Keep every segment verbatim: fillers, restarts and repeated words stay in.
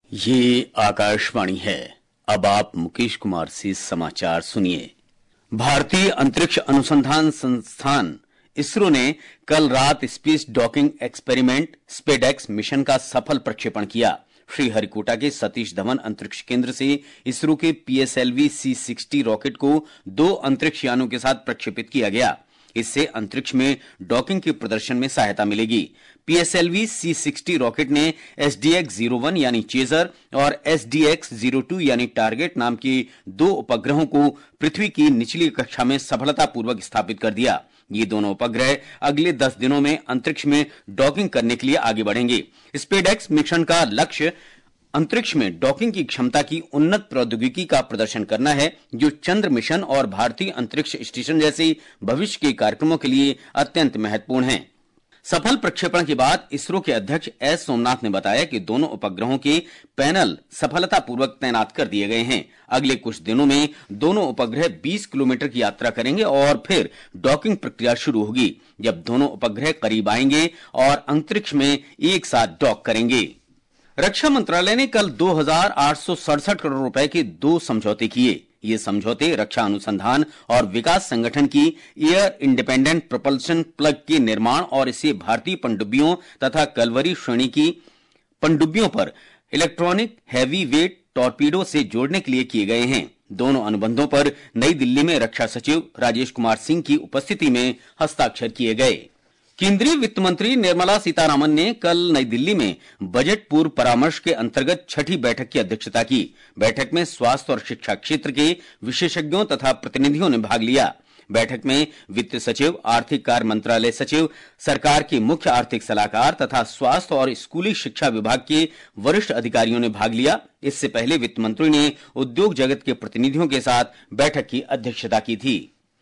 ये आकाशवाणी है। अब आप मुकेश कुमार से समाचार सुनिए। भारतीय अंतरिक्ष अनुसंधान संस्थान इसरो ने कल रात space docking experiment SpaDeX mission का सफल प्रक्षेपण किया। श्रीहरिकोटा के सतीश धवन अंतरिक्ष केंद्र से इसरो के पीएसएलवी सी सिक्सटी रॉकेट को दो अंतरिक्ष यानों के साथ प्रक्षेपित किया गया। इससे अंतरिक्ष में डॉकिंग के प्रदर्शन में सहायता मिलेगी। पीएसएलवी सी सिक्सटी रॉकेट ने एसडीएक्स ज़ीरो वन यानी चेजर और एसडीएक्स ज़ीरो टू यानी टारगेट नाम के दो उपग्रहों को पृथ्वी की निचली कक्षा में सफलतापूर्वक स्थापित कर दिया। ये दोनों उपग्रह अगले दस दिनों में अंतरिक्ष में डॉकिंग करने के लिए आगे बढ़ेंगे। स्पेडेक्स मिशन का लक्ष्य अंतरिक्ष में डॉकिंग की क्षमता की उन्नत प्रौद्योगिकी का प्रदर्शन करना है, जो चंद्र मिशन और भारतीय अंतरिक्ष स्टेशन जैसे भविष्य के कार्यक्रमों के लिए अत्यंत महत्वपूर्ण है। सफल प्रक्षेपण के बाद इसरो के अध्यक्ष एस सोमनाथ ने बताया कि दोनों उपग्रहों के पैनल सफलतापूर्वक तैनात कर दिए गए हैं। अगले कुछ दिनों में दोनों उपग्रह बीस किलोमीटर की यात्रा करेंगे और फिर डॉकिंग प्रक्रिया शुरू होगी, जब दोनों उपग्रह करीब आएंगे और अंतरिक्ष में एक साथ डॉक करेंगे। रक्षा मंत्रालय ने कल दो हजार आठ सौ सड़सठ करोड़ रुपए के दो समझौते किए। ये समझौते रक्षा अनुसंधान और विकास संगठन की एयर इंडिपेंडेंट प्रोपल्शन प्लग के निर्माण और इसे भारतीय पनडुब्बियों तथा कलवरी श्रेणी की पनडुब्बियों पर इलेक्ट्रॉनिक हैवी वेट टॉर्पीडो से जोड़ने के लिए किए गए हैं। दोनों अनुबंधों पर नई दिल्ली में रक्षा सचिव राजेश कुमार सिंह की उपस्थिति में हस्ताक्षर किए गए। केंद्रीय वित्त मंत्री निर्मला सीतारामन ने कल नई दिल्ली में बजट पूर्व परामर्श के अंतर्गत छठी बैठक की अध्यक्षता की। बैठक में स्वास्थ्य और शिक्षा क्षेत्र के विशेषज्ञों तथा प्रतिनिधियों ने भाग लिया। बैठक में वित्त सचिव, आर्थिक कार्य मंत्रालय सचिव, सरकार के मुख्य आर्थिक सलाहकार तथा स्वास्थ्य और स्कूली शिक्षा विभाग के वरिष्ठ अधिकारियों ने भाग लिया। इससे पहले वित्त मंत्री ने उद्योग जगत के प्रतिनिधियों के साथ बैठक की अध्यक्षता की थी।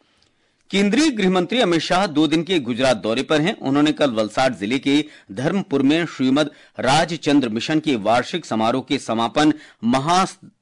केंद्रीय गृह मंत्री अमित शाह दो दिन के गुजरात दौरे पर हैं। उन्होंने कल वलसाड जिले के धर्मपुर में श्रीमद राजचंद्र मिशन के वार्षिक समारोह के समापन महा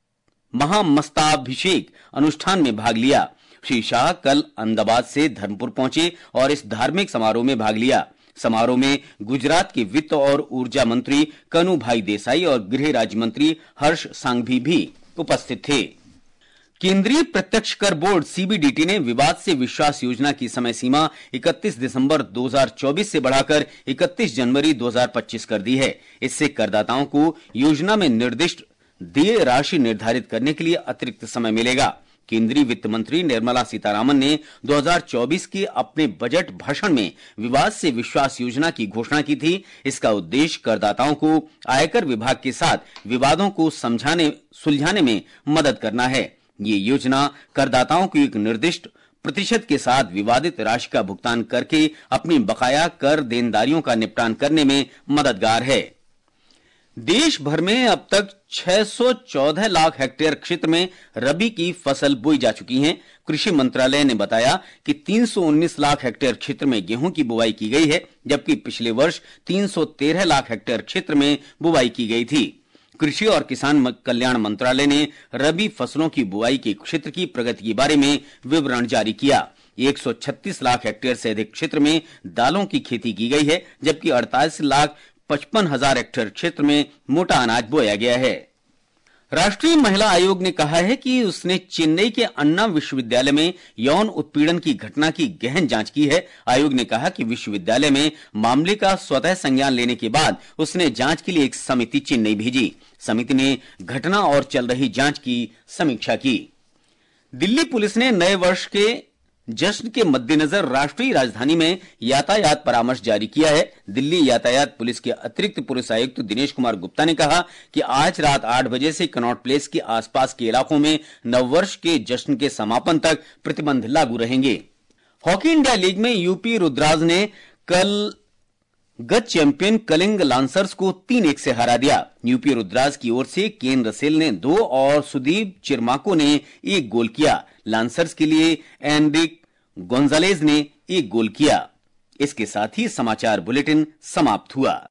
महामस्ताभिषेक अनुष्ठान में भाग लिया। श्री शाह कल अहमदाबाद से धर्मपुर पहुंचे और इस धार्मिक समारोह में भाग लिया। समारोह में गुजरात के वित्त और ऊर्जा मंत्री कनुभाई देसाई और गृह राज्य मंत्री हर्ष सांघवी भी उपस्थित थे। केंद्रीय प्रत्यक्ष कर बोर्ड सीबीडीटी ने विवाद से विश्वास योजना की समय सीमा इकतीस दिसंबर दो हजार चौबीस से बढ़ाकर इकतीस जनवरी दो हजार पच्चीस कर दी है। इससे करदाताओं को योजना में निर्दिष्ट देय राशि निर्धारित करने के लिए अतिरिक्त समय मिलेगा। केंद्रीय वित्त मंत्री निर्मला सीतारामन ने दो हजार चौबीस के अपने बजट भाषण में विवाद से विश्वास योजना की घोषणा की थी। इसका उद्देश्य करदाताओं को आयकर विभाग के साथ विवादों को समझाने सुलझाने में मदद करना है। ये योजना करदाताओं को एक निर्दिष्ट प्रतिशत के साथ विवादित राशि का भुगतान करके अपनी बकाया कर देनदारियों का निपटान करने में मददगार है। देश भर में अब तक छह सौ चौदह लाख हेक्टेयर क्षेत्र में रबी की फसल बोई जा चुकी है। कृषि मंत्रालय ने बताया कि तीन सौ उन्नीस लाख हेक्टेयर क्षेत्र में गेहूं की बुवाई की गई है, जबकि पिछले वर्ष तीन सौ तेरह लाख हेक्टेयर क्षेत्र में बुवाई की गई थी। कृषि और किसान कल्याण मंत्रालय ने रबी फसलों की बुआई के क्षेत्र की प्रगति के बारे में विवरण जारी किया। एक सौ छत्तीस लाख हेक्टेयर से अधिक क्षेत्र में दालों की खेती की गई है, जबकि अड़तालीस लाख पचपन हजार हेक्टेयर क्षेत्र में मोटा अनाज बोया गया है। राष्ट्रीय महिला आयोग ने कहा है कि उसने चेन्नई के अन्ना विश्वविद्यालय में यौन उत्पीड़न की घटना की गहन जांच की है। आयोग ने कहा कि विश्वविद्यालय में मामले का स्वतः संज्ञान लेने के बाद उसने जांच के लिए एक समिति चेन्नई भेजी। समिति ने घटना और चल रही जांच की समीक्षा की। दिल्ली पुलिस ने नए वर्ष के जश्न के मद्देनजर राष्ट्रीय राजधानी में यातायात परामर्श जारी किया है। दिल्ली यातायात पुलिस के अतिरिक्त पुलिस आयुक्त दिनेश कुमार गुप्ता ने कहा कि आज रात आठ बजे से कनॉट प्लेस के आसपास के इलाकों में नववर्ष के जश्न के समापन तक प्रतिबंध लागू रहेंगे। हॉकी इंडिया लीग में यूपी रुद्राज ने कल गत चैंपियन कलिंग लांसर्स को तीन एक से हरा दिया। यूपी रुद्राज की ओर से केन रसेल ने दो और सुदीप चिरमाको ने एक गोल किया। लांसर्स के लिए एनरिक गोंजालेज ने एक गोल किया। इसके साथ ही समाचार बुलेटिन समाप्त हुआ।